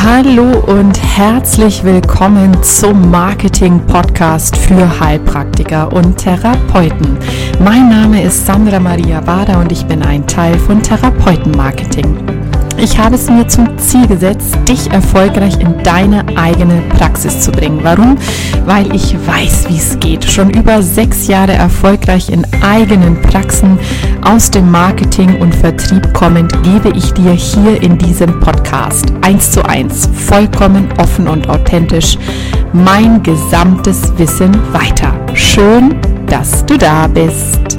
Hallo und herzlich willkommen zum Marketing-Podcast für Heilpraktiker und Therapeuten. Mein Name ist Sandra Maria Bader und ich bin ein Teil von Therapeuten-Marketing. Ich habe es mir zum Ziel gesetzt, dich erfolgreich in deine eigene Praxis zu bringen. Warum? Weil ich weiß, wie es geht. Schon über 6 Jahre erfolgreich in eigenen Praxen aus dem Marketing und Vertrieb kommend, gebe ich dir hier in diesem Podcast 1:1, vollkommen offen und authentisch, mein gesamtes Wissen weiter. Schön, dass du da bist.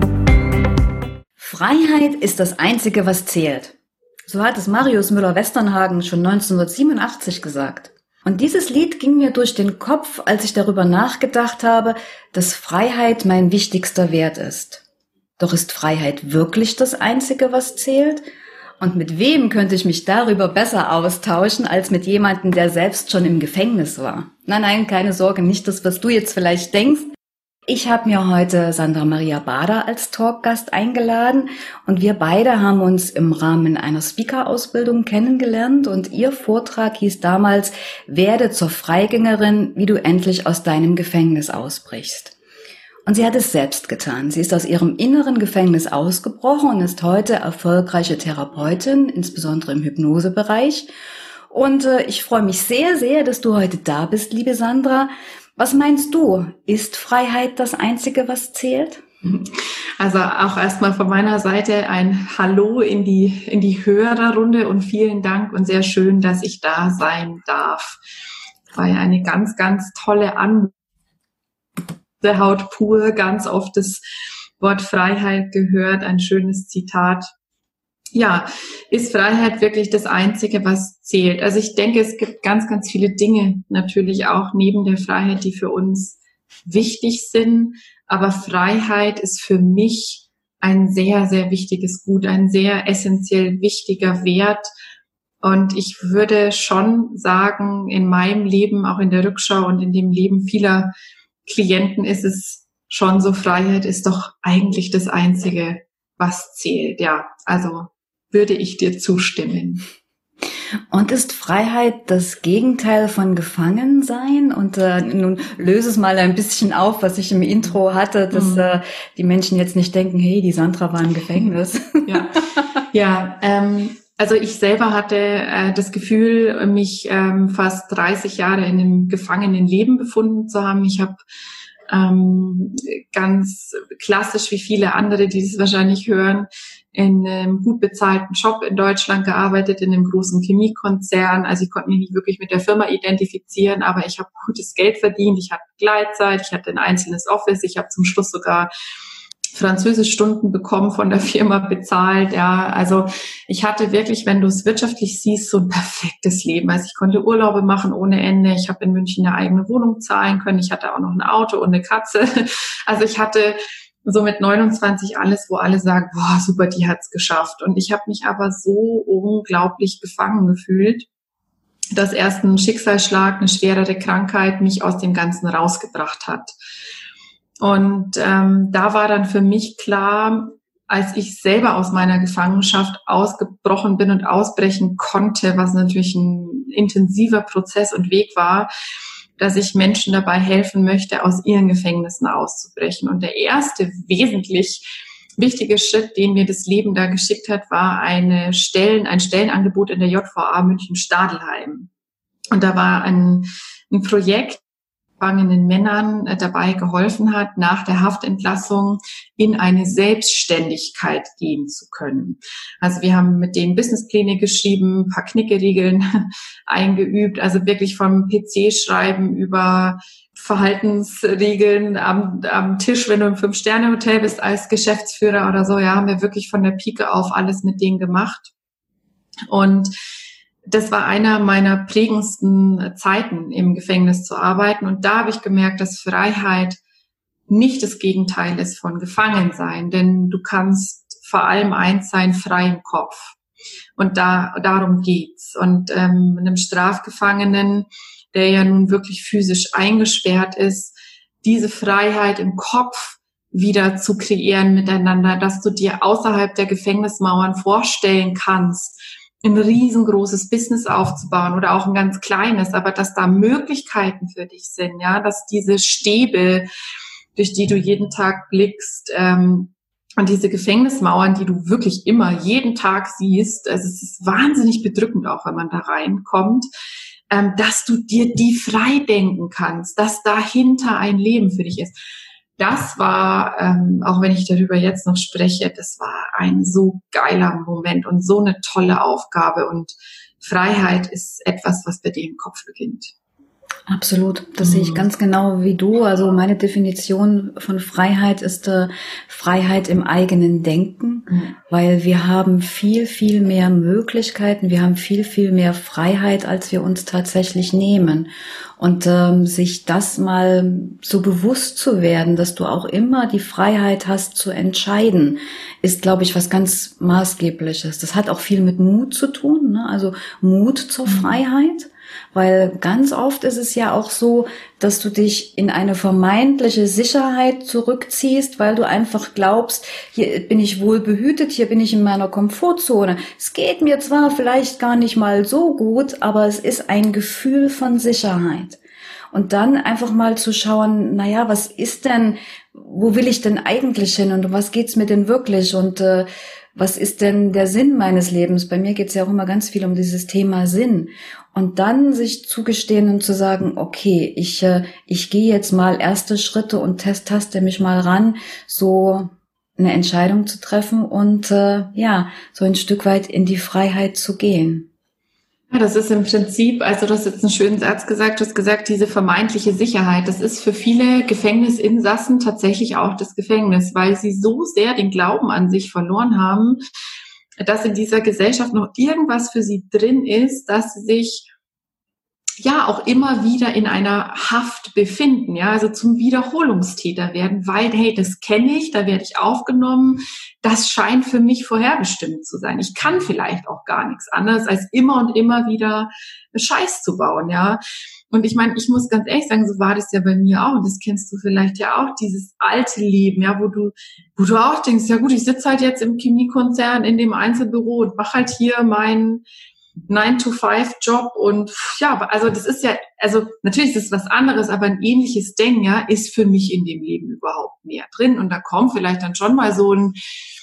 Freiheit ist das Einzige, was zählt. So hat es Marius Müller-Westernhagen schon 1987 gesagt. Und dieses Lied ging mir durch den Kopf, als ich darüber nachgedacht habe, dass Freiheit mein wichtigster Wert ist. Doch ist Freiheit wirklich das Einzige, was zählt? Und mit wem könnte ich mich darüber besser austauschen, als mit jemandem, der selbst schon im Gefängnis war? Nein, keine Sorge, nicht das, was du jetzt vielleicht denkst. Ich habe mir heute Sandra Maria Bader als Talkgast eingeladen und wir beide haben uns im Rahmen einer Speaker-Ausbildung kennengelernt und ihr Vortrag hieß damals: Werde zur Freigängerin, wie du endlich aus deinem Gefängnis ausbrichst. Und sie hat es selbst getan. Sie ist aus ihrem inneren Gefängnis ausgebrochen und ist heute erfolgreiche Therapeutin, insbesondere im Hypnosebereich. Und ich freue mich sehr, sehr, dass du heute da bist, liebe Sandra. Was meinst du? Ist Freiheit das Einzige, was zählt? Also auch erstmal von meiner Seite ein Hallo in die Hörerrunde und vielen Dank und sehr schön, dass ich da sein darf. War ja eine ganz, ganz tolle Haut pur, ganz oft das Wort Freiheit gehört, ein schönes Zitat. Ja, ist Freiheit wirklich das Einzige, was zählt? Also ich denke, es gibt ganz, ganz viele Dinge natürlich auch neben der Freiheit, die für uns wichtig sind. Aber Freiheit ist für mich ein sehr, sehr wichtiges Gut, ein sehr essentiell wichtiger Wert. Und ich würde schon sagen, in meinem Leben, auch in der Rückschau und in dem Leben vieler Klienten ist es schon so, Freiheit ist doch eigentlich das Einzige, was zählt. Ja, also würde ich dir zustimmen. Und ist Freiheit das Gegenteil von Gefangensein? Und nun löse es mal ein bisschen auf, was ich im Intro hatte, dass die Menschen jetzt nicht denken, hey, die Sandra war im Gefängnis. Also ich selber hatte das Gefühl, mich fast 30 Jahre in einem Gefangenenleben befunden zu haben. Ich habe ganz klassisch wie viele andere, die das wahrscheinlich hören, in einem gut bezahlten Job in Deutschland gearbeitet, in einem großen Chemiekonzern. Also ich konnte mich nicht wirklich mit der Firma identifizieren, aber ich habe gutes Geld verdient, ich hatte Gleitzeit, ich hatte ein einzelnes Office, ich habe zum Schluss sogar Französischstunden bekommen, von der Firma bezahlt. Ja, also ich hatte wirklich, wenn du es wirtschaftlich siehst, so ein perfektes Leben. Also ich konnte Urlaube machen ohne Ende. Ich habe in München eine eigene Wohnung zahlen können. Ich hatte auch noch ein Auto und eine Katze. Also ich hatte so mit 29 alles, wo alle sagen, boah, super, die hat's geschafft. Und ich habe mich aber so unglaublich gefangen gefühlt, dass erst ein Schicksalsschlag, eine schwerere Krankheit mich aus dem Ganzen rausgebracht hat. Und da war dann für mich klar, als ich selber aus meiner Gefangenschaft ausgebrochen bin und ausbrechen konnte, was natürlich ein intensiver Prozess und Weg war, dass ich Menschen dabei helfen möchte, aus ihren Gefängnissen auszubrechen. Und der erste wesentlich wichtige Schritt, den mir das Leben da geschickt hat, war ein Stellenangebot in der JVA München-Stadelheim. Und da war ein Projekt, gefangenen Männern dabei geholfen hat, nach der Haftentlassung in eine Selbstständigkeit gehen zu können. Also wir haben mit denen Businesspläne geschrieben, ein paar Knickeregeln eingeübt, also wirklich vom PC-Schreiben über Verhaltensregeln am Tisch, wenn du im 5-Sterne-Hotel bist als Geschäftsführer oder so, ja, haben wir wirklich von der Pike auf alles mit denen gemacht. Und das war einer meiner prägendsten Zeiten, im Gefängnis zu arbeiten. Und da habe ich gemerkt, dass Freiheit nicht das Gegenteil ist von Gefangensein. Denn du kannst vor allem eins sein, frei im Kopf. Und darum geht's. Und einem Strafgefangenen, der ja nun wirklich physisch eingesperrt ist, diese Freiheit im Kopf wieder zu kreieren miteinander, dass du dir außerhalb der Gefängnismauern vorstellen kannst, ein riesengroßes Business aufzubauen oder auch ein ganz kleines, aber dass da Möglichkeiten für dich sind, ja, dass diese Stäbe, durch die du jeden Tag blickst, und diese Gefängnismauern, die du wirklich immer jeden Tag siehst, also es ist wahnsinnig bedrückend auch, wenn man da reinkommt, dass du dir die frei denken kannst, dass dahinter ein Leben für dich ist. Das war, auch wenn ich darüber jetzt noch spreche, das war ein so geiler Moment und so eine tolle Aufgabe. Und Freiheit ist etwas, was bei dir im Kopf beginnt. Absolut, das sehe ich ganz genau wie du. Also meine Definition von Freiheit ist Freiheit im eigenen Denken, weil wir haben viel, viel mehr Möglichkeiten, wir haben viel, viel mehr Freiheit, als wir uns tatsächlich nehmen. Und sich das mal so bewusst zu werden, dass du auch immer die Freiheit hast zu entscheiden, ist, glaube ich, was ganz Maßgebliches. Das hat auch viel mit Mut zu tun, ne? Also Mut zur Freiheit. Weil ganz oft ist es ja auch so, dass du dich in eine vermeintliche Sicherheit zurückziehst, weil du einfach glaubst, hier bin ich wohl behütet, hier bin ich in meiner Komfortzone. Es geht mir zwar vielleicht gar nicht mal so gut, aber es ist ein Gefühl von Sicherheit. Und dann einfach mal zu schauen, naja, was ist denn, wo will ich denn eigentlich hin und um was geht's mir denn wirklich und was ist denn der Sinn meines Lebens? Bei mir geht's ja auch immer ganz viel um dieses Thema Sinn. Und dann sich zugestehen und zu sagen, okay, ich gehe jetzt mal erste Schritte und taste mich mal ran, so eine Entscheidung zu treffen und so ein Stück weit in die Freiheit zu gehen. Ja, das ist im Prinzip, also du hast jetzt einen schönen Satz gesagt, du hast gesagt, diese vermeintliche Sicherheit, das ist für viele Gefängnisinsassen tatsächlich auch das Gefängnis, weil sie so sehr den Glauben an sich verloren haben, dass in dieser Gesellschaft noch irgendwas für sie drin ist, dass sie sich ja auch immer wieder in einer Haft befinden, ja, also zum Wiederholungstäter werden, weil, hey, das kenne ich, da werde ich aufgenommen, das scheint für mich vorherbestimmt zu sein. Ich kann vielleicht auch gar nichts anderes, als immer und immer wieder Scheiß zu bauen, ja. Und ich meine, ich muss ganz ehrlich sagen, so war das ja bei mir auch, und das kennst du vielleicht ja auch, dieses alte Leben, ja, wo du auch denkst, ja gut, ich sitze halt jetzt im Chemiekonzern in dem Einzelbüro und mache halt hier meinen 9-to-5-Job und ja, also das ist ja, also natürlich ist es was anderes, aber ein ähnliches Denken, ja, ist für mich in dem Leben überhaupt mehr drin und da kommt vielleicht dann schon mal so ein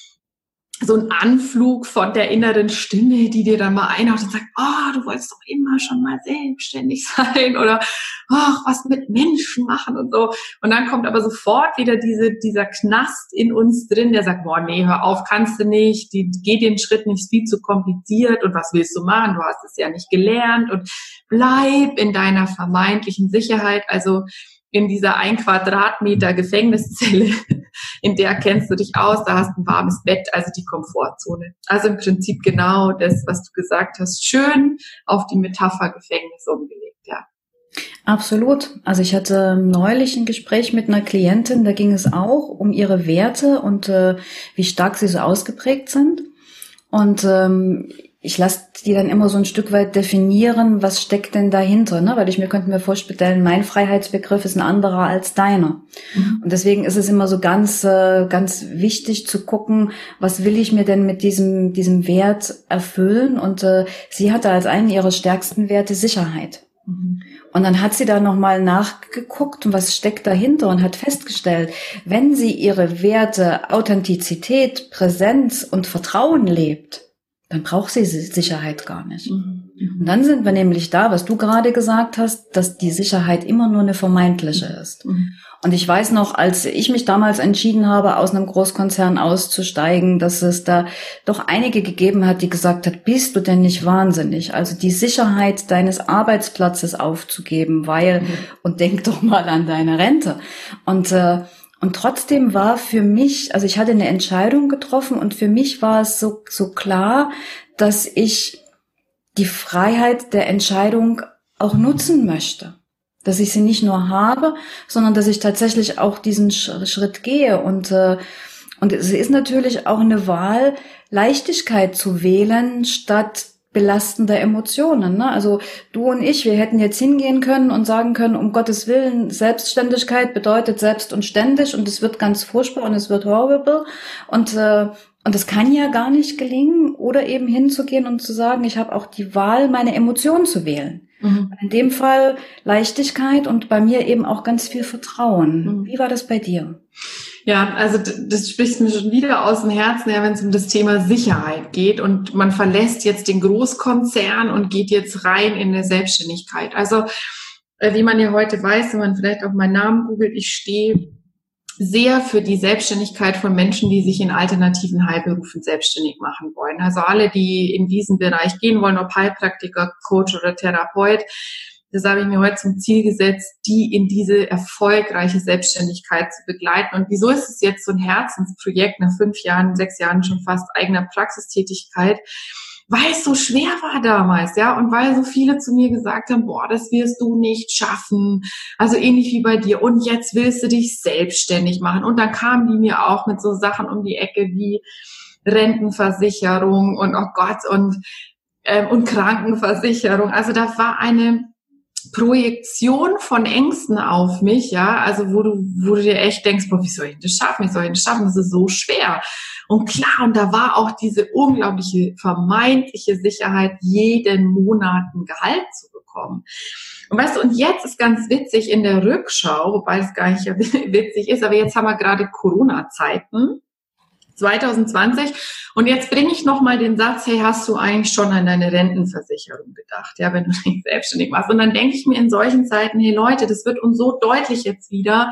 Anflug von der inneren Stimme, die dir dann mal einhaut und sagt, du wolltest doch immer schon mal selbstständig sein oder was mit Menschen machen und so. Und dann kommt aber sofort wieder dieser Knast in uns drin, der sagt, nee, hör auf, kannst du nicht, geh den Schritt nicht, ist viel zu kompliziert und was willst du machen, du hast es ja nicht gelernt und bleib in deiner vermeintlichen Sicherheit, also in dieser 1 Quadratmeter Gefängniszelle, in der kennst du dich aus, da hast du ein warmes Bett, also die Komfortzone. Also im Prinzip genau das, was du gesagt hast, schön auf die Metapher Gefängnis umgelegt, ja. Absolut. Also ich hatte neulich ein Gespräch mit einer Klientin, da ging es auch um ihre Werte und wie stark sie so ausgeprägt sind. Und ich lasse die dann immer so ein Stück weit definieren, was steckt denn dahinter, ne? Weil ich könnte mir vorstellen, mein Freiheitsbegriff ist ein anderer als deiner. Mhm. Und deswegen ist es immer so ganz wichtig zu gucken, was will ich mir denn mit diesem Wert erfüllen? Und sie hatte als einen ihrer stärksten Werte Sicherheit. Mhm. Und dann hat sie da nochmal nachgeguckt, was steckt dahinter und hat festgestellt, wenn sie ihre Werte Authentizität, Präsenz und Vertrauen lebt, dann braucht sie Sicherheit gar nicht. Mhm. Und dann sind wir nämlich da, was du gerade gesagt hast, dass die Sicherheit immer nur eine vermeintliche ist. Mhm. Und ich weiß noch, als ich mich damals entschieden habe, aus einem Großkonzern auszusteigen, dass es da doch einige gegeben hat, die gesagt hat, bist du denn nicht wahnsinnig? Also die Sicherheit deines Arbeitsplatzes aufzugeben, und denk doch mal an deine Rente. Und trotzdem war für mich, also ich hatte eine Entscheidung getroffen und für mich war es so klar, dass ich die Freiheit der Entscheidung auch nutzen möchte. Dass ich sie nicht nur habe, sondern dass ich tatsächlich auch diesen Schritt gehe. Und es ist natürlich auch eine Wahl, Leichtigkeit zu wählen statt belastender Emotionen, ne? Also du und ich, wir hätten jetzt hingehen können und sagen können, um Gottes Willen, Selbstständigkeit bedeutet selbst und ständig und es wird ganz furchtbar und es wird horrible und Und es kann ja gar nicht gelingen, oder eben hinzugehen und zu sagen, ich habe auch die Wahl, meine Emotionen zu wählen. In dem Fall Leichtigkeit und bei mir eben auch ganz viel Vertrauen. Wie war das bei dir? Ja, also das spricht mir schon wieder aus dem Herzen, ja, wenn es um das Thema Sicherheit geht und man verlässt jetzt den Großkonzern und geht jetzt rein in eine Selbstständigkeit. Also wie man ja heute weiß, wenn man vielleicht auch meinen Namen googelt, ich stehe sehr für die Selbstständigkeit von Menschen, die sich in alternativen Heilberufen selbstständig machen wollen. Also alle, die in diesen Bereich gehen wollen, ob Heilpraktiker, Coach oder Therapeut, das habe ich mir heute zum Ziel gesetzt, die in diese erfolgreiche Selbstständigkeit zu begleiten. Und wieso ist es jetzt so ein Herzensprojekt nach 5 Jahren, 6 Jahren schon fast eigener Praxistätigkeit? Weil es so schwer war damals, ja, und weil so viele zu mir gesagt haben, boah, das wirst du nicht schaffen, also ähnlich wie bei dir, und jetzt willst du dich selbstständig machen. Und dann kamen die mir auch mit so Sachen um die Ecke wie Rentenversicherung und oh Gott und Krankenversicherung. Also da war eine Projektion von Ängsten auf mich, ja, also wo du dir echt denkst, boah, wie soll ich das schaffen? Das ist so schwer. Und klar, und da war auch diese unglaubliche vermeintliche Sicherheit, jeden Monat ein Gehalt zu bekommen. Und weißt du, und jetzt ist ganz witzig in der Rückschau, wobei es gar nicht witzig ist, aber jetzt haben wir gerade Corona-Zeiten, 2020. Und jetzt bringe ich nochmal den Satz, hey, hast du eigentlich schon an deine Rentenversicherung gedacht, ja, wenn du dich selbstständig machst? Und dann denke ich mir in solchen Zeiten, hey Leute, das wird uns so deutlich jetzt wieder,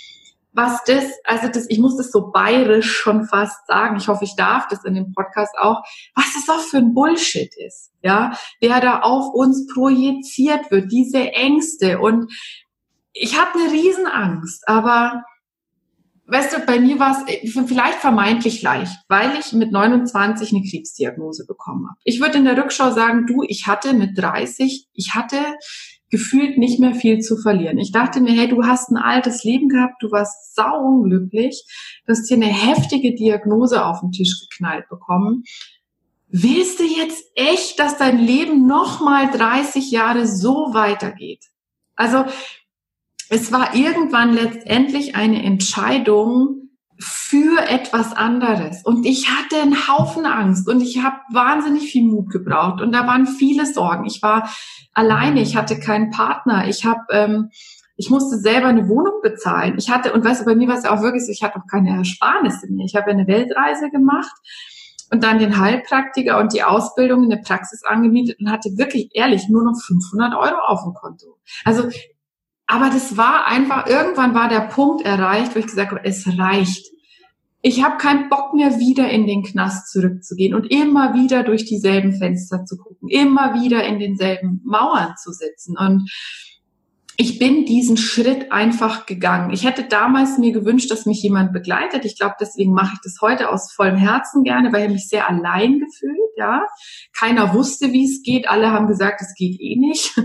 ich muss das so bayerisch schon fast sagen, ich hoffe, ich darf das in dem Podcast auch, was das auch für ein Bullshit ist, ja, der da auf uns projiziert wird, diese Ängste. Und ich habe eine Riesenangst, aber weißt du, bei mir war es vielleicht vermeintlich leicht, weil ich mit 29 eine Krebsdiagnose bekommen habe. Ich würde in der Rückschau sagen, ich hatte mit 30, gefühlt nicht mehr viel zu verlieren. Ich dachte mir, hey, du hast ein altes Leben gehabt, du warst sauunglücklich, du hast hier eine heftige Diagnose auf den Tisch geknallt bekommen. Willst du jetzt echt, dass dein Leben nochmal 30 Jahre so weitergeht? Also es war irgendwann letztendlich eine Entscheidung für etwas anderes. Und ich hatte einen Haufen Angst und ich habe wahnsinnig viel Mut gebraucht. Und da waren viele Sorgen. Ich war alleine, ich hatte keinen Partner. Ich musste selber eine Wohnung bezahlen. Und weißt du, bei mir war es ja auch wirklich so, ich hatte auch keine Ersparnisse mehr. Ich habe eine Weltreise gemacht und dann den Heilpraktiker und die Ausbildung in der Praxis angemietet und hatte wirklich ehrlich nur noch 500 € auf dem Konto. Also aber das war einfach, irgendwann war der Punkt erreicht, wo ich gesagt habe, es reicht. Ich habe keinen Bock mehr, wieder in den Knast zurückzugehen und immer wieder durch dieselben Fenster zu gucken, immer wieder in denselben Mauern zu sitzen. Und ich bin diesen Schritt einfach gegangen. Ich hätte damals mir gewünscht, dass mich jemand begleitet. Ich glaube, deswegen mache ich das heute aus vollem Herzen gerne, weil ich mich sehr allein gefühlt, ja. Keiner wusste, wie es geht. Alle haben gesagt, es geht eh nicht.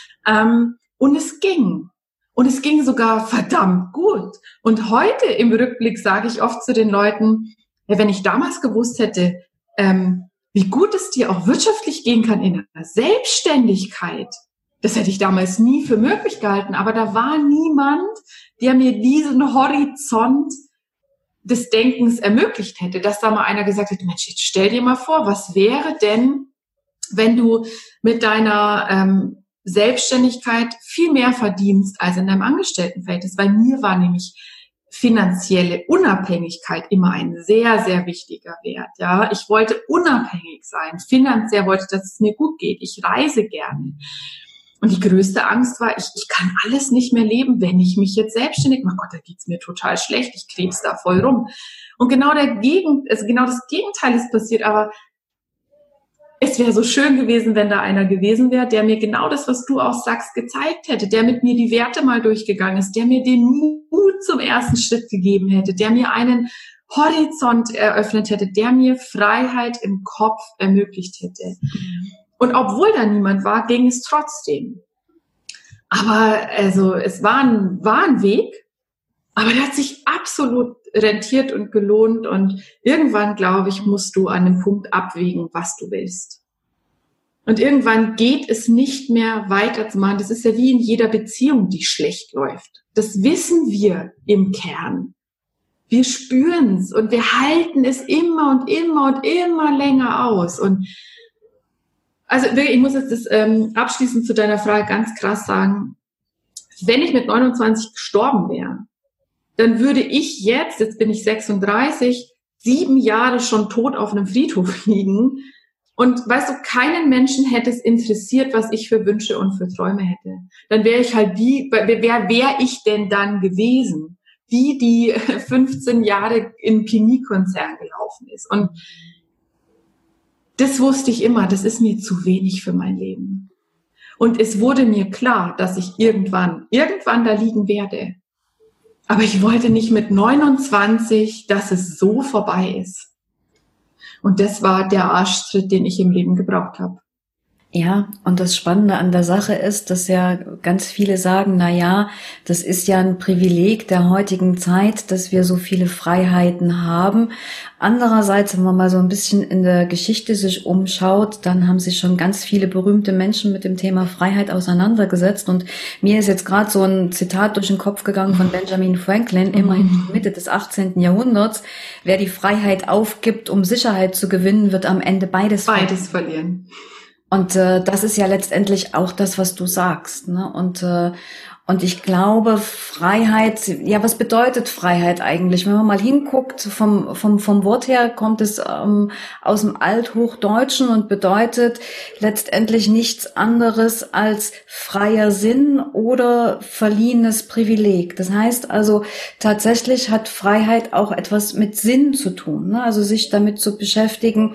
Und es ging. Und es ging sogar verdammt gut. Und heute im Rückblick sage ich oft zu den Leuten, ja, wenn ich damals gewusst hätte, wie gut es dir auch wirtschaftlich gehen kann in einer Selbstständigkeit, das hätte ich damals nie für möglich gehalten. Aber da war niemand, der mir diesen Horizont des Denkens ermöglicht hätte, dass da mal einer gesagt hätte, Mensch, jetzt stell dir mal vor, was wäre denn, wenn du mit deiner Selbstständigkeit viel mehr verdienst als in deinem Angestelltenverhältnis, weil mir war nämlich finanzielle Unabhängigkeit immer ein sehr, sehr wichtiger Wert. Ja, ich wollte unabhängig sein. Finanziell wollte ich, dass es mir gut geht. Ich reise gerne. Und die größte Angst war, ich kann alles nicht mehr leben, wenn ich mich jetzt selbstständig mache. Gott, da geht's mir total schlecht. Ich krebs da voll rum. Und genau das Gegenteil ist passiert, aber es wäre so schön gewesen, wenn da einer gewesen wäre, der mir genau das, was du auch sagst, gezeigt hätte, der mit mir die Werte mal durchgegangen ist, der mir den Mut zum ersten Schritt gegeben hätte, der mir einen Horizont eröffnet hätte, der mir Freiheit im Kopf ermöglicht hätte. Und obwohl da niemand war, ging es trotzdem. Aber also es war ein Weg, aber der hat sich absolut rentiert und gelohnt. Und irgendwann, glaube ich, musst du an dem Punkt abwägen, was du willst. Und irgendwann geht es nicht mehr weiterzumachen. Das ist ja wie in jeder Beziehung, die schlecht läuft. Das wissen wir im Kern. wir spüren's und wir halten es immer und immer und immer länger aus. Und also ich muss jetzt das abschließend zu deiner Frage ganz krass sagen, wenn ich mit 29 gestorben wäre, dann würde ich jetzt bin ich 36, 7 Jahre schon tot auf einem Friedhof liegen. Und weißt du, keinen Menschen hätte es interessiert, was ich für Wünsche und für Träume hätte. Dann wäre ich halt wer wäre ich denn dann gewesen? Die 15 Jahre im Chemiekonzern gelaufen ist. Und das wusste ich immer, das ist mir zu wenig für mein Leben. Und es wurde mir klar, dass ich irgendwann da liegen werde. Aber ich wollte nicht mit 29, dass es so vorbei ist. Und das war der Arschtritt, den ich im Leben gebraucht habe. Ja, und das Spannende an der Sache ist, dass ja ganz viele sagen, na ja, das ist ja ein Privileg der heutigen Zeit, dass wir so viele Freiheiten haben. Andererseits, wenn man mal so ein bisschen in der Geschichte sich umschaut, dann haben sich schon ganz viele berühmte Menschen mit dem Thema Freiheit auseinandergesetzt. Und mir ist jetzt gerade so ein Zitat durch den Kopf gegangen von Benjamin Franklin, immerhin Mitte des 18. Jahrhunderts. Wer die Freiheit aufgibt, um Sicherheit zu gewinnen, wird am Ende beides verlieren. Und das ist ja letztendlich auch das, was du sagst, ne? Und ich glaube, Freiheit, ja, was bedeutet Freiheit eigentlich? Wenn man mal hinguckt, vom Wort her kommt es aus dem Althochdeutschen und bedeutet letztendlich nichts anderes als freier Sinn oder verliehenes Privileg. Das heißt also, tatsächlich hat Freiheit auch etwas mit Sinn zu tun, ne? Also sich damit zu beschäftigen,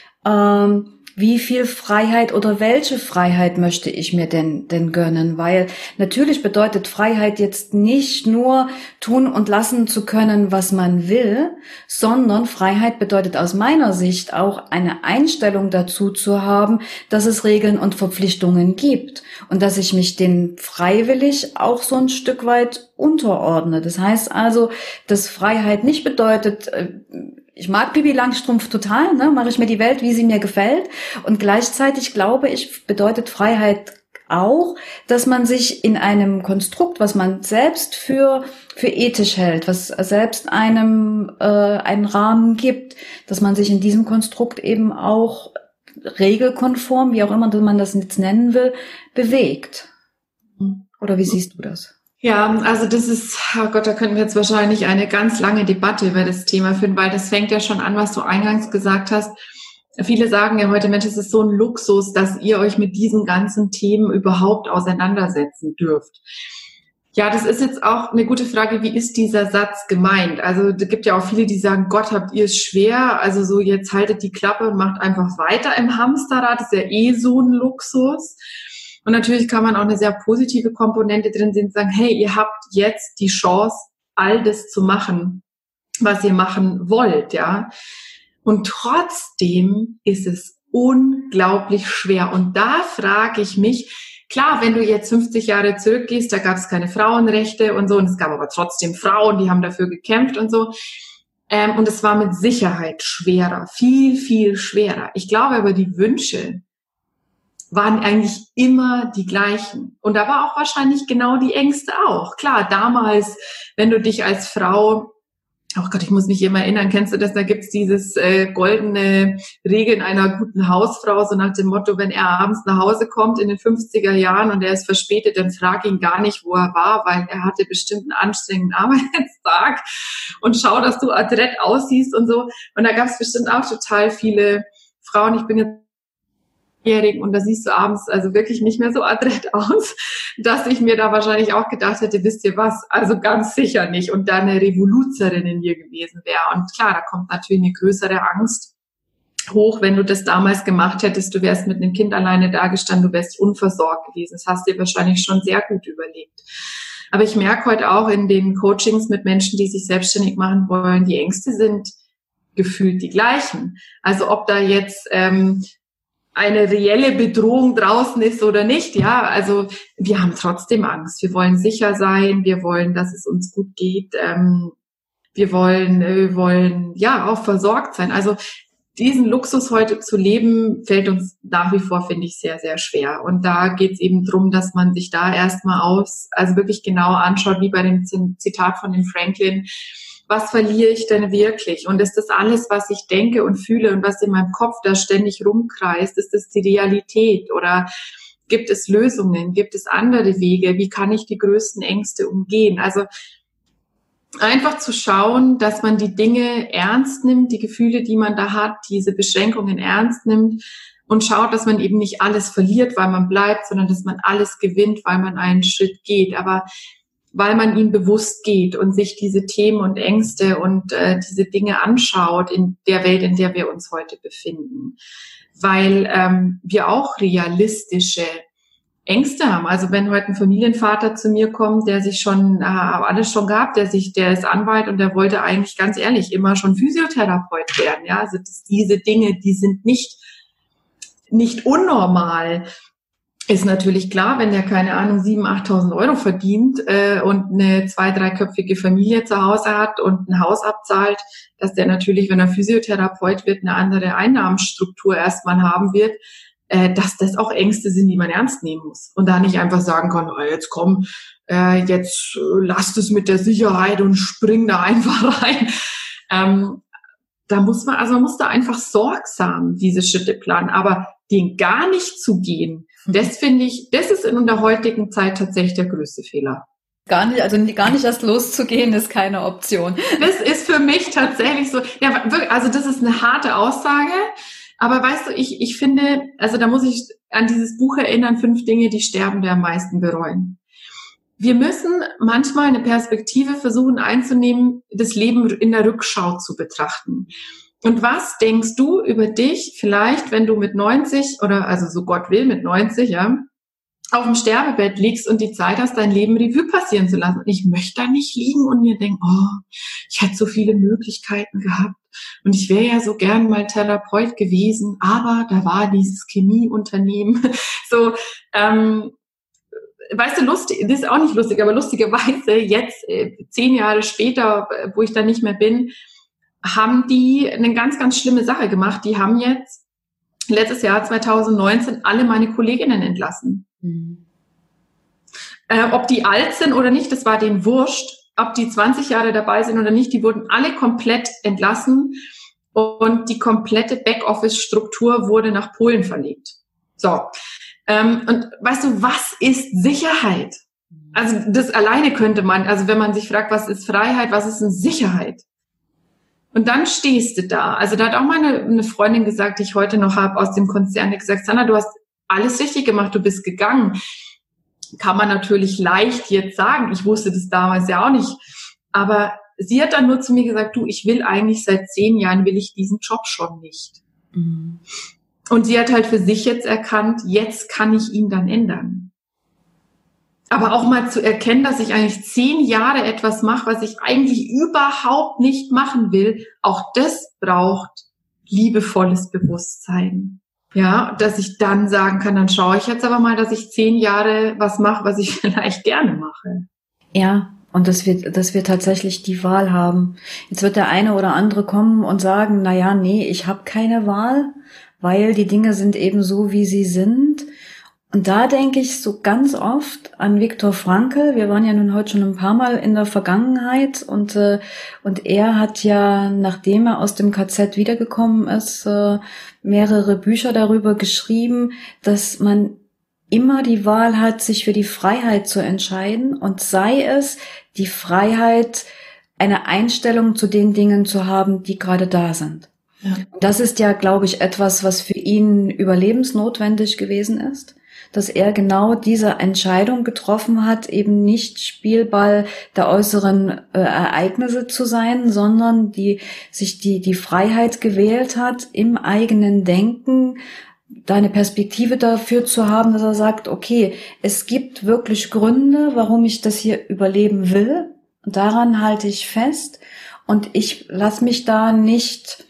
wie viel Freiheit oder welche Freiheit möchte ich mir denn gönnen? Weil natürlich bedeutet Freiheit jetzt nicht nur tun und lassen zu können, was man will, sondern Freiheit bedeutet aus meiner Sicht auch eine Einstellung dazu zu haben, dass es Regeln und Verpflichtungen gibt und dass ich mich denen freiwillig auch so ein Stück weit unterordne. Das heißt also, dass Freiheit nicht bedeutet, ich mag Pippi Langstrumpf total, ne, mache ich mir die Welt, wie sie mir gefällt. Und gleichzeitig glaube ich, bedeutet Freiheit auch, dass man sich in einem Konstrukt, was man selbst für ethisch hält, was selbst einem einen Rahmen gibt, dass man sich in diesem Konstrukt eben auch regelkonform, wie auch immer man das jetzt nennen will, bewegt. Oder wie siehst du das? Ja, also das ist, oh Gott, da könnten wir jetzt wahrscheinlich eine ganz lange Debatte über das Thema führen, weil das fängt ja schon an, was du eingangs gesagt hast. Viele sagen ja heute, Mensch, es ist so ein Luxus, dass ihr euch mit diesen ganzen Themen überhaupt auseinandersetzen dürft. Ja, das ist jetzt auch eine gute Frage, wie ist dieser Satz gemeint? Also es gibt ja auch viele, die sagen, Gott, habt ihr es schwer, also so jetzt haltet die Klappe und macht einfach weiter im Hamsterrad, das ist ja eh so ein Luxus. Und natürlich kann man auch eine sehr positive Komponente drin sehen und sagen, hey, ihr habt jetzt die Chance, all das zu machen, was ihr machen wollt, ja. Und trotzdem ist es unglaublich schwer. Und da frage ich mich, klar, wenn du jetzt 50 Jahre zurückgehst, da gab es keine Frauenrechte und so, und es gab aber trotzdem Frauen, die haben dafür gekämpft und so. Und es war mit Sicherheit schwerer, viel, viel schwerer. Ich glaube aber, die Wünsche waren eigentlich immer die gleichen. Und da war auch wahrscheinlich genau die Ängste auch. Klar, damals, wenn du dich als Frau, oh Gott, ich muss mich immer erinnern, kennst du das? Da gibt's dieses goldene Regeln einer guten Hausfrau, so nach dem Motto, wenn er abends nach Hause kommt in den 50er Jahren und er ist verspätet, dann frag ihn gar nicht, wo er war, weil er hatte bestimmt einen anstrengenden Arbeitstag und schau, dass du adrett aussiehst und so. Und da gab's bestimmt auch total viele Frauen, ich bin jetzt und da siehst du abends also wirklich nicht mehr so adrett aus, dass ich mir da wahrscheinlich auch gedacht hätte, wisst ihr was, also ganz sicher nicht und da eine Revoluzerin in dir gewesen wäre. Und klar, da kommt natürlich eine größere Angst hoch, wenn du das damals gemacht hättest, du wärst mit einem Kind alleine dagestanden, du wärst unversorgt gewesen. Das hast du dir wahrscheinlich schon sehr gut überlegt. Aber ich merke heute auch in den Coachings mit Menschen, die sich selbstständig machen wollen, die Ängste sind gefühlt die gleichen. Also ob da jetzt eine reelle Bedrohung draußen ist oder nicht, ja, also wir haben trotzdem Angst. Wir wollen sicher sein, wir wollen, dass es uns gut geht, wir wollen ja auch versorgt sein. Also diesen Luxus heute zu leben, fällt uns nach wie vor, finde ich, sehr, sehr schwer. Und da geht es eben drum, dass man sich da erstmal also wirklich genau anschaut, wie bei dem Zitat von dem Franklin, was verliere ich denn wirklich? Und ist das alles, was ich denke und fühle und was in meinem Kopf da ständig rumkreist? Ist das die Realität? Oder gibt es Lösungen? Gibt es andere Wege? Wie kann ich die größten Ängste umgehen? Also einfach zu schauen, dass man die Dinge ernst nimmt, die Gefühle, die man da hat, diese Beschränkungen ernst nimmt und schaut, dass man eben nicht alles verliert, weil man bleibt, sondern dass man alles gewinnt, weil man einen Schritt geht. Aber weil man ihm bewusst geht und sich diese Themen und Ängste und diese Dinge anschaut in der Welt, in der wir uns heute befinden. Weil wir auch realistische Ängste haben. Also wenn heute ein Familienvater zu mir kommt, der sich schon alles schon gab, der ist Anwalt und der wollte eigentlich ganz ehrlich immer schon Physiotherapeut werden. Ja, also diese Dinge, die sind nicht unnormal. Ist natürlich klar, wenn der, keine Ahnung, 7.000, 8.000 Euro verdient und eine 2-, 3-köpfige Familie zu Hause hat und ein Haus abzahlt, dass der natürlich, wenn er Physiotherapeut wird, eine andere Einnahmenstruktur erstmal haben wird, dass das auch Ängste sind, die man ernst nehmen muss. Und da nicht einfach sagen kann, jetzt komm, jetzt lasst es mit der Sicherheit und spring da einfach rein. Man muss da einfach sorgsam diese Schritte planen, aber den gar nicht zu gehen, das finde ich, das ist in der heutigen Zeit tatsächlich der größte Fehler. Gar nicht erst loszugehen, ist keine Option. Das ist für mich tatsächlich so, ja, wirklich, also das ist eine harte Aussage, aber weißt du, ich finde, also da muss ich an dieses Buch erinnern, 5 Dinge, die Sterbende am meisten bereuen. Wir müssen manchmal eine Perspektive versuchen einzunehmen, das Leben in der Rückschau zu betrachten. Und was denkst du über dich vielleicht, wenn du mit 90 oder also so Gott will mit 90, ja, auf dem Sterbebett liegst und die Zeit hast, dein Leben Revue passieren zu lassen? Und ich möchte da nicht liegen und mir denken, ich hätte so viele Möglichkeiten gehabt und ich wäre ja so gern mal Therapeut gewesen, aber da war dieses Chemieunternehmen. So, weißt du, lustig, das ist auch nicht lustig, aber lustigerweise jetzt, 10 Jahre später, wo ich da nicht mehr bin, haben die eine ganz, ganz schlimme Sache gemacht. Die haben jetzt letztes Jahr 2019 alle meine Kolleginnen entlassen. Mhm. Ob die alt sind oder nicht, das war denen wurscht. Ob die 20 Jahre dabei sind oder nicht, die wurden alle komplett entlassen und die komplette Backoffice-Struktur wurde nach Polen verlegt. So. Und weißt du, was ist Sicherheit? Also das alleine könnte man, also wenn man sich fragt, was ist Freiheit, was ist denn Sicherheit? Und dann stehst du da. Also da hat auch mal eine Freundin gesagt, die ich heute noch habe aus dem Konzern, die gesagt, Sandra, du hast alles richtig gemacht, du bist gegangen. Kann man natürlich leicht jetzt sagen. Ich wusste das damals ja auch nicht. Aber sie hat dann nur zu mir gesagt, du, ich will eigentlich seit 10 Jahren, will ich diesen Job schon nicht. Mhm. Und sie hat halt für sich jetzt erkannt, jetzt kann ich ihn dann ändern. Aber auch mal zu erkennen, dass ich eigentlich 10 Jahre etwas mache, was ich eigentlich überhaupt nicht machen will, auch das braucht liebevolles Bewusstsein. Ja, dass ich dann sagen kann, dann schaue ich jetzt aber mal, dass ich 10 Jahre was mache, was ich vielleicht gerne mache. Ja, und dass wir tatsächlich die Wahl haben. Jetzt wird der eine oder andere kommen und sagen, nee, ich habe keine Wahl, weil die Dinge sind eben so, wie sie sind. Und da denke ich so ganz oft an Viktor Frankl. Wir waren ja nun heute schon ein paar Mal in der Vergangenheit und er hat ja, nachdem er aus dem KZ wiedergekommen ist, mehrere Bücher darüber geschrieben, dass man immer die Wahl hat, sich für die Freiheit zu entscheiden und sei es die Freiheit, eine Einstellung zu den Dingen zu haben, die gerade da sind. Ja. Das ist ja, glaube ich, etwas, was für ihn überlebensnotwendig gewesen ist, dass er genau diese Entscheidung getroffen hat, eben nicht Spielball der äußeren Ereignisse zu sein, sondern sich die Freiheit gewählt hat, im eigenen Denken da eine Perspektive dafür zu haben, dass er sagt, okay, es gibt wirklich Gründe, warum ich das hier überleben will, und daran halte ich fest und ich lasse mich da nicht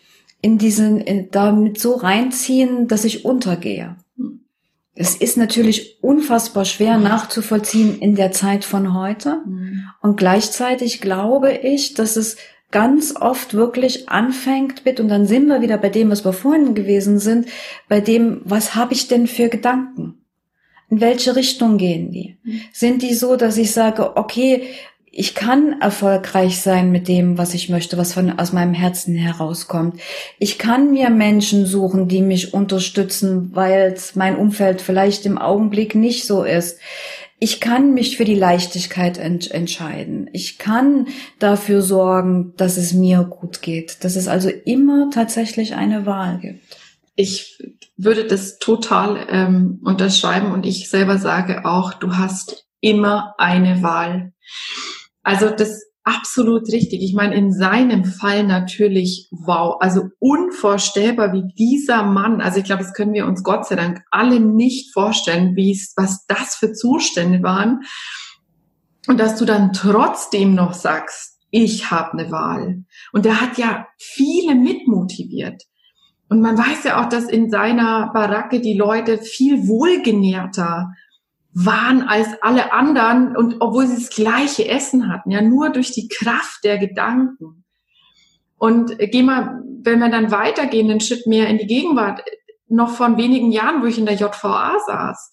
damit so reinziehen, dass ich untergehe. Es ist natürlich unfassbar schwer nachzuvollziehen in der Zeit von heute. Und gleichzeitig glaube ich, dass es ganz oft wirklich anfängt mit, und dann sind wir wieder bei dem, was wir vorhin gewesen sind, bei dem, was habe ich denn für Gedanken? In welche Richtung gehen die? Sind die so, dass ich sage, okay, Ich kann erfolgreich sein mit dem, was ich möchte, was aus meinem Herzen herauskommt. Ich kann mir Menschen suchen, die mich unterstützen, weil mein Umfeld vielleicht im Augenblick nicht so ist. Ich kann mich für die Leichtigkeit entscheiden. Ich kann dafür sorgen, dass es mir gut geht. Dass es also immer tatsächlich eine Wahl gibt. Ich würde das total unterschreiben und ich selber sage auch, du hast immer eine Wahl. Also das ist absolut richtig. Ich meine, in seinem Fall natürlich, wow, also unvorstellbar, wie dieser Mann, also ich glaube, das können wir uns Gott sei Dank alle nicht vorstellen, was das für Zustände waren. Und dass du dann trotzdem noch sagst, ich habe eine Wahl. Und der hat ja viele mitmotiviert. Und man weiß ja auch, dass in seiner Baracke die Leute viel wohlgenährter waren als alle anderen, und obwohl sie das gleiche Essen hatten, ja, nur durch die Kraft der Gedanken. Und geh mal, wenn wir dann weitergehen, einen Schritt mehr in die Gegenwart, noch von wenigen Jahren, wo ich in der JVA saß,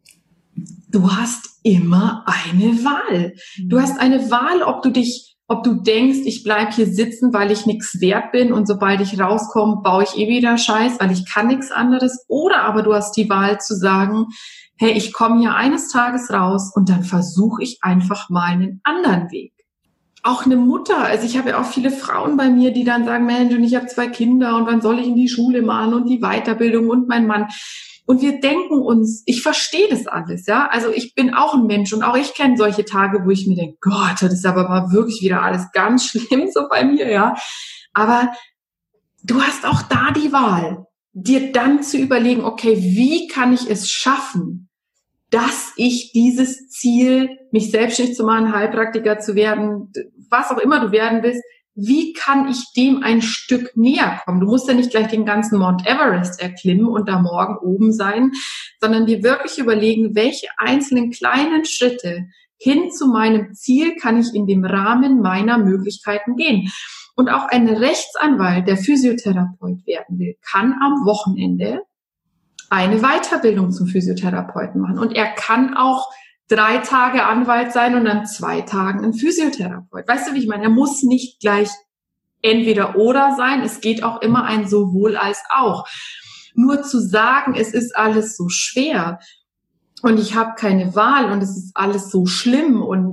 du hast immer eine Wahl. Du hast eine Wahl, ob du denkst, ich bleib hier sitzen, weil ich nichts wert bin und sobald ich rauskomme, baue ich wieder Scheiß, weil ich kann nichts anderes. Oder aber du hast die Wahl zu sagen, hey, ich komme hier eines Tages raus und dann versuche ich einfach mal einen anderen Weg. Auch eine Mutter, also ich habe ja auch viele Frauen bei mir, die dann sagen, Mensch, und ich habe 2 Kinder und wann soll ich in die Schule machen und die Weiterbildung und mein Mann. Und wir denken uns, ich verstehe das alles, ja. Also ich bin auch ein Mensch und auch ich kenne solche Tage, wo ich mir denke, Gott, das ist aber mal wirklich wieder alles ganz schlimm so bei mir, ja. Aber du hast auch da die Wahl, dir dann zu überlegen, okay, wie kann ich es schaffen, dass ich dieses Ziel, mich selbstständig zu machen, Heilpraktiker zu werden, was auch immer du werden willst, wie kann ich dem ein Stück näher kommen? Du musst ja nicht gleich den ganzen Mount Everest erklimmen und da morgen oben sein, sondern dir wirklich überlegen, welche einzelnen kleinen Schritte hin zu meinem Ziel kann ich in dem Rahmen meiner Möglichkeiten gehen. Und auch ein Rechtsanwalt, der Physiotherapeut werden will, kann am Wochenende eine Weiterbildung zum Physiotherapeuten machen. Und er kann auch 3 Tage Anwalt sein und dann 2 Tagen ein Physiotherapeut. Weißt du, wie ich meine? Er muss nicht gleich entweder oder sein. Es geht auch immer ein sowohl als auch. Nur zu sagen, es ist alles so schwer und ich habe keine Wahl und es ist alles so schlimm und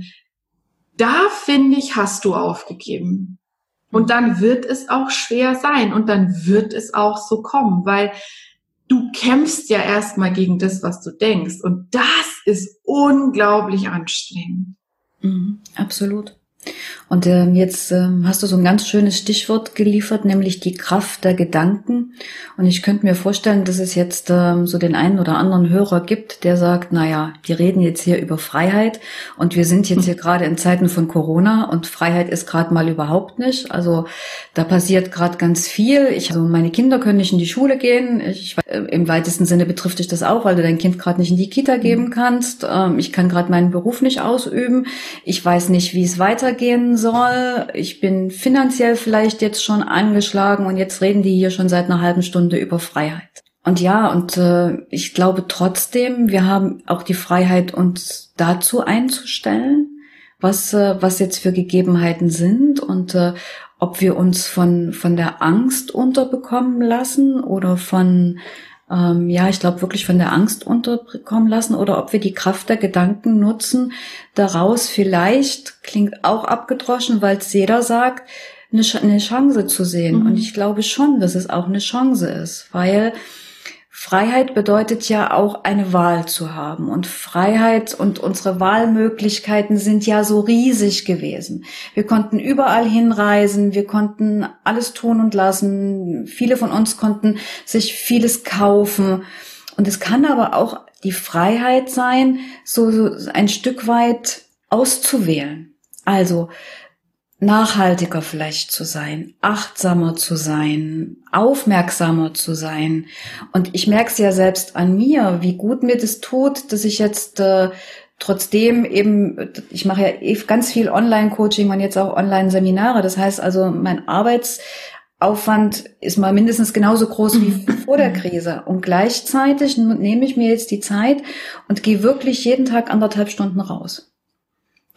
da, finde ich, hast du aufgegeben. Und dann wird es auch schwer sein und dann wird es auch so kommen, weil du kämpfst ja erstmal gegen das, was du denkst. Und das ist unglaublich anstrengend. Absolut. Und jetzt hast du so ein ganz schönes Stichwort geliefert, nämlich die Kraft der Gedanken. Und ich könnte mir vorstellen, dass es jetzt so den einen oder anderen Hörer gibt, der sagt, naja, die reden jetzt hier über Freiheit und wir sind jetzt hier gerade in Zeiten von Corona und Freiheit ist gerade mal überhaupt nicht. Also da passiert gerade ganz viel. Also meine Kinder können nicht in die Schule gehen. Im weitesten Sinne betrifft dich das auch, weil du dein Kind gerade nicht in die Kita geben kannst. Ich kann gerade meinen Beruf nicht ausüben. Ich weiß nicht, wie es weitergehen soll. Ich bin finanziell vielleicht jetzt schon angeschlagen und jetzt reden die hier schon seit einer halben Stunde über Freiheit. Und ja, und ich glaube trotzdem, wir haben auch die Freiheit, uns dazu einzustellen, was jetzt für Gegebenheiten sind und ob wir uns von der Angst unterbekommen lassen oder ich glaube wirklich von der Angst unterbekommen lassen oder ob wir die Kraft der Gedanken nutzen, daraus vielleicht, klingt auch abgedroschen, weil es jeder sagt, eine Chance zu sehen. Und ich glaube schon, dass es auch eine Chance ist, weil Freiheit bedeutet ja auch eine Wahl zu haben und Freiheit und unsere Wahlmöglichkeiten sind ja so riesig gewesen. Wir konnten überall hinreisen, wir konnten alles tun und lassen, viele von uns konnten sich vieles kaufen und es kann aber auch die Freiheit sein, so ein Stück weit auszuwählen. Also nachhaltiger vielleicht zu sein, achtsamer zu sein, aufmerksamer zu sein. Und ich merke es ja selbst an mir, wie gut mir das tut, dass ich jetzt trotzdem eben, ich mache ja ganz viel Online-Coaching und jetzt auch Online-Seminare. Das heißt also, mein Arbeitsaufwand ist mal mindestens genauso groß wie vor der Krise. Und gleichzeitig nehme ich mir jetzt die Zeit und gehe wirklich jeden Tag 1,5 Stunden raus.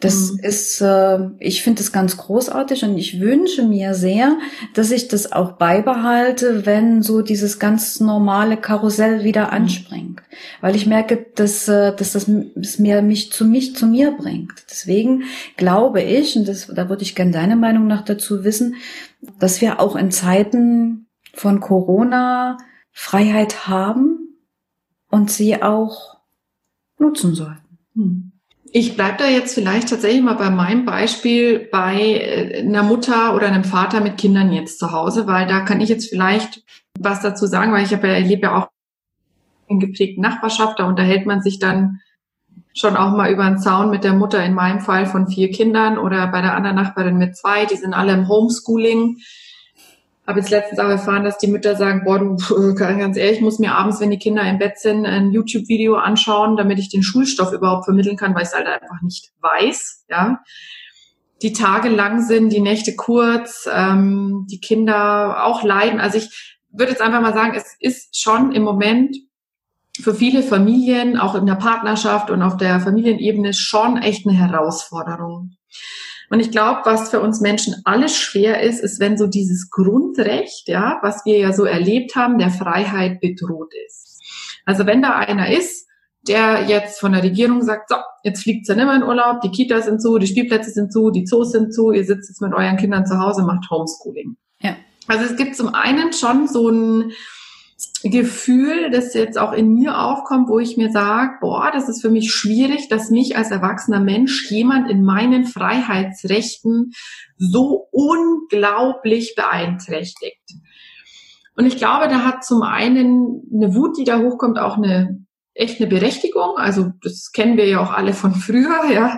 Das ist, ich finde es ganz großartig und ich wünsche mir sehr, dass ich das auch beibehalte, wenn so dieses ganz normale Karussell wieder anspringt. Weil ich merke, dass das mich zu mir bringt. Deswegen glaube ich, und da würde ich gerne deine Meinung noch dazu wissen, dass wir auch in Zeiten von Corona Freiheit haben und sie auch nutzen sollten. Ich bleibe da jetzt vielleicht tatsächlich mal bei meinem Beispiel bei einer Mutter oder einem Vater mit Kindern jetzt zu Hause, weil da kann ich jetzt vielleicht was dazu sagen, weil ich lebe ja auch in geprägten Nachbarschaft, da unterhält man sich dann schon auch mal über den Zaun mit der Mutter, in meinem Fall von 4 Kindern oder bei der anderen Nachbarin mit 2, die sind alle im Homeschooling. Habe jetzt letztens auch erfahren, dass die Mütter sagen, boah, du, ganz ehrlich, ich muss mir abends, wenn die Kinder im Bett sind, ein YouTube-Video anschauen, damit ich den Schulstoff überhaupt vermitteln kann, weil ich es halt einfach nicht weiß, ja. Die Tage lang sind, die Nächte kurz, die Kinder auch leiden. Also ich würde jetzt einfach mal sagen, es ist schon im Moment für viele Familien, auch in der Partnerschaft und auf der Familienebene, schon echt eine Herausforderung. Und ich glaube, was für uns Menschen alles schwer ist, wenn so dieses Grundrecht, ja, was wir ja so erlebt haben, der Freiheit bedroht ist. Also wenn da einer ist, der jetzt von der Regierung sagt, so, jetzt fliegt ihr nicht mehr in Urlaub, die Kitas sind zu, die Spielplätze sind zu, die Zoos sind zu, ihr sitzt jetzt mit euren Kindern zu Hause, macht Homeschooling. Ja. Also es gibt zum einen schon so ein Gefühl, das jetzt auch in mir aufkommt, wo ich mir sage, boah, das ist für mich schwierig, dass mich als erwachsener Mensch jemand in meinen Freiheitsrechten so unglaublich beeinträchtigt. Und ich glaube, da hat zum einen eine Wut, die da hochkommt, auch eine Berechtigung. Also das kennen wir ja auch alle von früher, ja,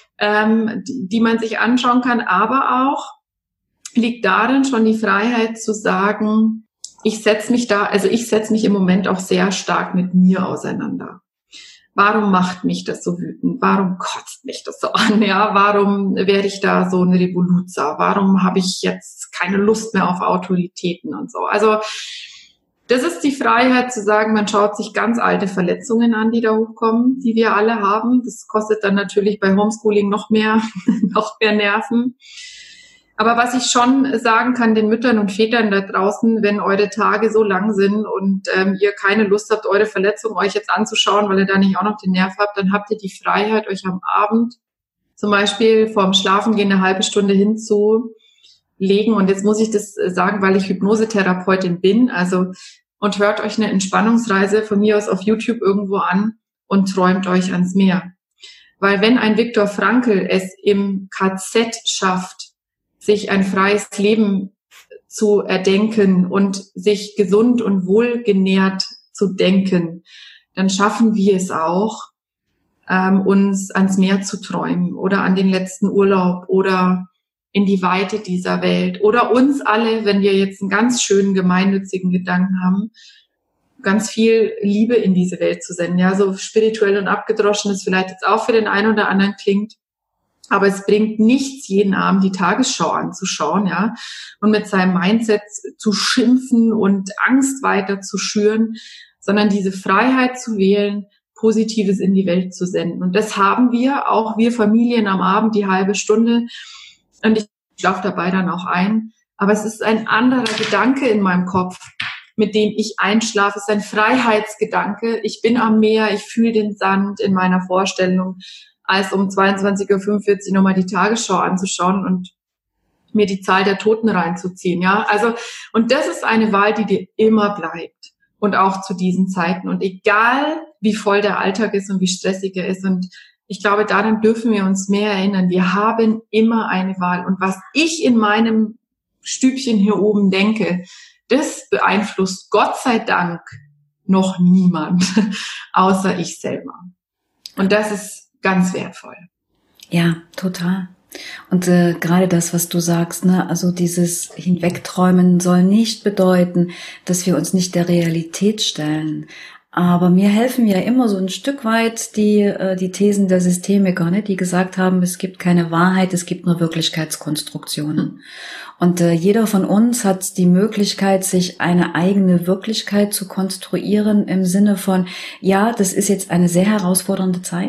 die man sich anschauen kann. Aber auch liegt darin schon die Freiheit zu sagen, ich setze mich im Moment auch sehr stark mit mir auseinander. Warum macht mich das so wütend? Warum kotzt mich das so an? Ja, warum werde ich da so ein Revoluzer? Warum habe ich jetzt keine Lust mehr auf Autoritäten und so? Also das ist die Freiheit zu sagen, man schaut sich ganz alte Verletzungen an, die da hochkommen, die wir alle haben. Das kostet dann natürlich bei Homeschooling noch mehr Nerven. Aber was ich schon sagen kann den Müttern und Vätern da draußen, wenn eure Tage so lang sind und ihr keine Lust habt, eure Verletzung euch jetzt anzuschauen, weil ihr da nicht auch noch den Nerv habt, dann habt ihr die Freiheit, euch am Abend zum Beispiel vorm Schlafengehen eine halbe Stunde hinzulegen. Und jetzt muss ich das sagen, weil ich Hypnosetherapeutin bin, und hört euch eine Entspannungsreise von mir aus auf YouTube irgendwo an und träumt euch ans Meer. Weil wenn ein Viktor Frankl es im KZ schafft, sich ein freies Leben zu erdenken und sich gesund und wohlgenährt zu denken, dann schaffen wir es auch, uns ans Meer zu träumen oder an den letzten Urlaub oder in die Weite dieser Welt oder uns alle, wenn wir jetzt einen ganz schönen gemeinnützigen Gedanken haben, ganz viel Liebe in diese Welt zu senden. Ja, so spirituell und abgedroschen es vielleicht jetzt auch für den einen oder anderen klingt. Aber es bringt nichts, jeden Abend die Tagesschau anzuschauen, ja, und mit seinem Mindset zu schimpfen und Angst weiter zu schüren, sondern diese Freiheit zu wählen, Positives in die Welt zu senden. Und das haben wir, auch wir Familien am Abend, die halbe Stunde. Und ich schlafe dabei dann auch ein. Aber es ist ein anderer Gedanke in meinem Kopf, mit dem ich einschlafe. Es ist ein Freiheitsgedanke. Ich bin am Meer, ich fühle den Sand in meiner Vorstellung, als um 22:45 Uhr nochmal die Tagesschau anzuschauen und mir die Zahl der Toten reinzuziehen, ja. Also, und das ist eine Wahl, die dir immer bleibt. Und auch zu diesen Zeiten. Und egal, wie voll der Alltag ist und wie stressig er ist. Und ich glaube, daran dürfen wir uns mehr erinnern. Wir haben immer eine Wahl. Und was ich in meinem Stübchen hier oben denke, das beeinflusst Gott sei Dank noch niemand, außer ich selber. Und das ist ganz wertvoll. Ja, total. Und gerade das, was du sagst, ne, also dieses Hinwegträumen soll nicht bedeuten, dass wir uns nicht der Realität stellen. Aber mir helfen ja immer so ein Stück weit die Thesen der Systemiker, ne, die gesagt haben, es gibt keine Wahrheit, es gibt nur Wirklichkeitskonstruktionen. Und jeder von uns hat die Möglichkeit, sich eine eigene Wirklichkeit zu konstruieren im Sinne von, ja, das ist jetzt eine sehr herausfordernde Zeit.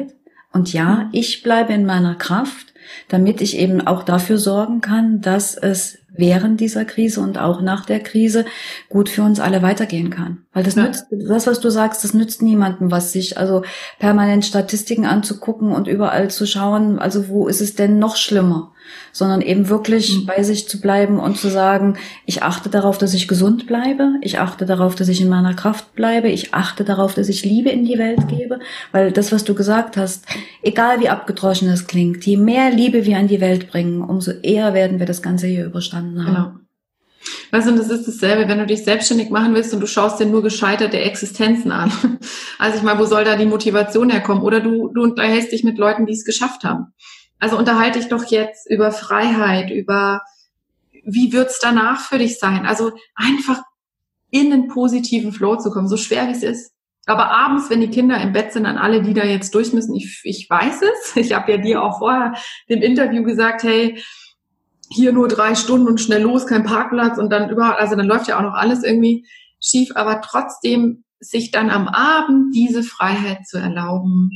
Und ja, ich bleibe in meiner Kraft, damit ich eben auch dafür sorgen kann, dass es während dieser Krise und auch nach der Krise gut für uns alle weitergehen kann. Weil das nützt, das, was du sagst, das nützt niemandem was, sich also permanent Statistiken anzugucken und überall zu schauen, also wo ist es denn noch schlimmer, sondern eben wirklich bei sich zu bleiben und zu sagen, ich achte darauf, dass ich gesund bleibe, ich achte darauf, dass ich in meiner Kraft bleibe, ich achte darauf, dass ich Liebe in die Welt gebe, weil das, was du gesagt hast, egal wie abgedroschen es klingt, je mehr Liebe wir in die Welt bringen, umso eher werden wir das Ganze hier überstanden haben. Genau. Weißt du, das ist dasselbe, wenn du dich selbstständig machen willst und du schaust dir nur gescheiterte Existenzen an. Also ich meine, wo soll da die Motivation herkommen? Oder du unterhältst dich mit Leuten, die es geschafft haben. Also unterhalte dich doch jetzt über Freiheit, über wie wird's danach für dich sein? Also einfach in einen positiven Flow zu kommen, so schwer wie es ist. Aber abends, wenn die Kinder im Bett sind, an alle, die da jetzt durch müssen, ich weiß es. Ich habe ja dir auch vorher im Interview gesagt, hey, hier nur 3 Stunden und schnell los, kein Parkplatz und dann überall, also dann läuft ja auch noch alles irgendwie schief, aber trotzdem sich dann am Abend diese Freiheit zu erlauben,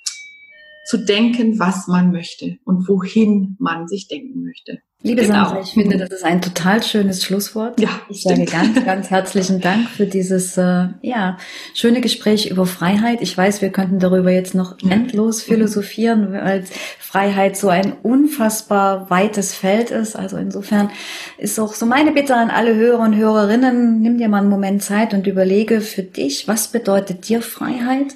zu denken, was man möchte und wohin man sich denken möchte. Liebe Sandra, ich finde, das ist ein total schönes Schlusswort. Ja, ich sage ganz, ganz herzlichen Dank für dieses schöne Gespräch über Freiheit. Ich weiß, wir könnten darüber jetzt noch endlos philosophieren, weil Freiheit so ein unfassbar weites Feld ist. Also insofern ist auch so meine Bitte an alle Hörer und Hörerinnen, nimm dir mal einen Moment Zeit und überlege für dich, was bedeutet dir Freiheit?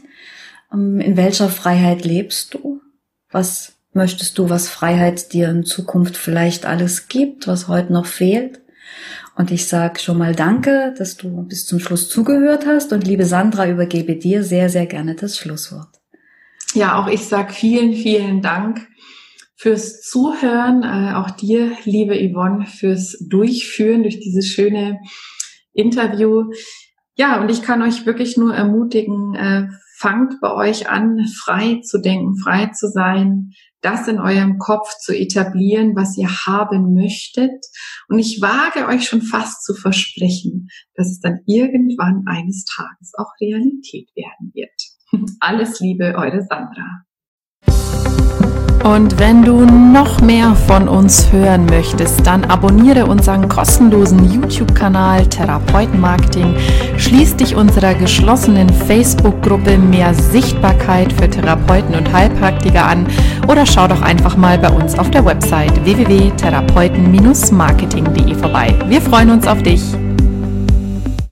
In welcher Freiheit lebst du? Was möchtest du, was Freiheit dir in Zukunft vielleicht alles gibt, was heute noch fehlt? Und ich sage schon mal danke, dass du bis zum Schluss zugehört hast. Und liebe Sandra, übergebe dir sehr, sehr gerne das Schlusswort. Ja, auch ich sage vielen, vielen Dank fürs Zuhören. Auch dir, liebe Yvonne, fürs Durchführen durch dieses schöne Interview. Ja, und ich kann euch wirklich nur ermutigen, fangt bei euch an, frei zu denken, frei zu sein, das in eurem Kopf zu etablieren, was ihr haben möchtet. Und ich wage euch schon fast zu versprechen, dass es dann irgendwann eines Tages auch Realität werden wird. Alles Liebe, eure Sandra. Und wenn du noch mehr von uns hören möchtest, dann abonniere unseren kostenlosen YouTube-Kanal Therapeutenmarketing, schließ dich unserer geschlossenen Facebook-Gruppe Mehr Sichtbarkeit für Therapeuten und Heilpraktiker an oder schau doch einfach mal bei uns auf der Website www.therapeuten-marketing.de vorbei. Wir freuen uns auf dich!